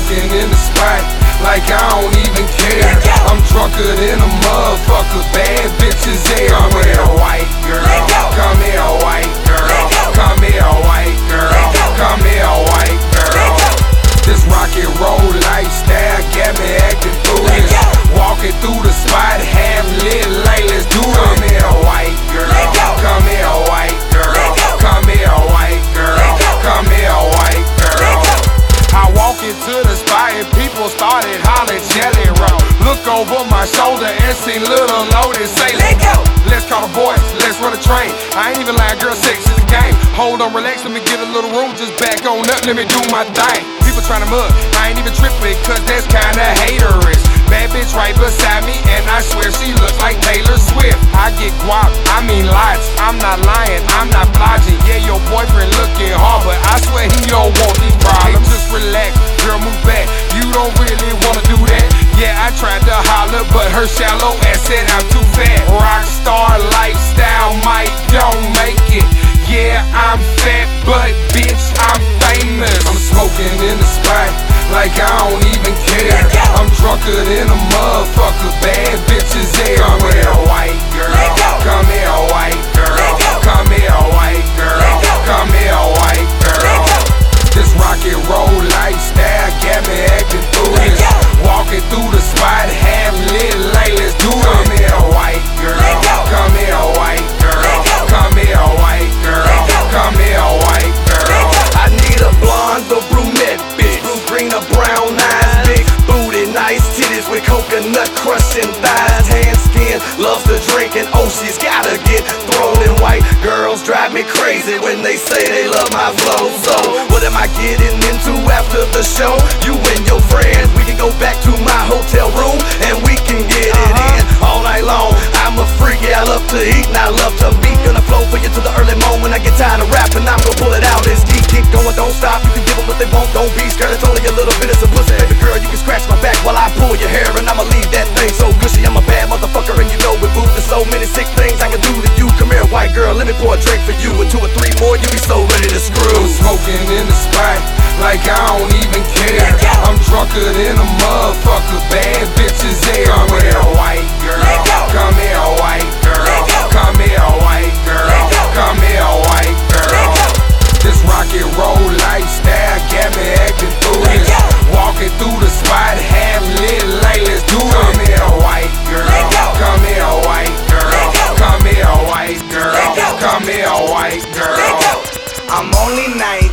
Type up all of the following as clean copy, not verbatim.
smoking in the spot like I don't even care. I'm drunker than a motherfucker, bad bitches everywhere. Come here, white girl. Come here, white girl. Come here, white girl. Come here, white girl. This rock and roll lifestyle got me acting foolish. Walking through the spot, half lit like let's do it. Come here, white girl. Come here, white girl. Come here, white girl. Come here, white girl. I walk into the spot and people started hollering Jelly Roll. Look over my shoulder and see little Loaded say, let go. Let's call the boys, let's run a train. I ain't even lying, girl, sex is a game. Hold on, relax, let me get a little room. Just back on up, let me do my thing. People tryna mug, I ain't even tripping, cause that's kinda haterish. Bad bitch right beside me, and I swear she look like Taylor Swift. I get guap, I mean lots. I'm not lying, I'm not flogging. Yeah, your boyfriend looking hard, but I swear he don't want these problems. Hey, just relax, girl, move back. You don't really wanna do that. Yeah, I tried to holler, but her shallow ass said I'm too fat. Rockstar lifestyle might don't make it. Yeah, I'm fat, but bitch, I'm famous. I'm smoking in the spot like I don't even care. I'm drunker than a motherfucker, bad bitches everywhere. Come here, white girl. Come here, white girl. Come here, white girl. Come here, white girl. This rock and roll lifestyle got me acting foolish. Walking through the spot, half lit like let's do it. Come here, white girl. Come here, white girl. Come here, white girl. Come here, white girl. I need a blonde or brunette bitch, blue, green or brown eyes, big booty, nice titties with coconut crushing thighs, tan skin, loves to drink, and oh, she's gotta get thrown in white. Girls drive me crazy when they say they love my flow. So what am I getting into after the show? You and your friends, we can go back to my hotel room and we can get it in all night long. I'm a freak, yeah, I love to eat and I love to beat. Gonna flow for you to the early morning. When I get tired of rapping, I'm gonna pull it out. It's geek, keep going, don't stop. You can give them what they want, don't be scared. It's only a little bit of some pussy, baby girl. You can scratch my back while I pull your hair, and I'ma leave that thing so gushy. I'm a bad motherfucker, and you know it, boo. There's so many sick things I can do to you. Come here, white girl, let me pour a drink for you, and 2 or 3 more, you be so ready to screw. I'm smoking in the spot like I don't even care. I'm drunker than a motherfucker, bad bitches everywhere. Come here, white girl. Come here, white girl. Come here, white girl. Come here, white girl. This rock and roll lifestyle got me acting foolish. Walking through the spot, half lit like let's do it. Come here, white girl. Come here, white girl. Come here, white girl. Come here, white girl. I'm only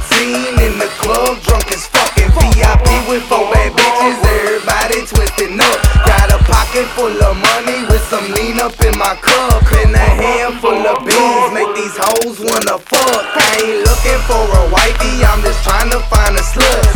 19 in the club, drunk as fucking VIP with 4 bad bitches, everybody twisting up. Got a pocket full of money with some lean up in my cup, and a handful of beans make these hoes wanna fuck. I ain't looking for a wifey, I'm just trying to find a slut.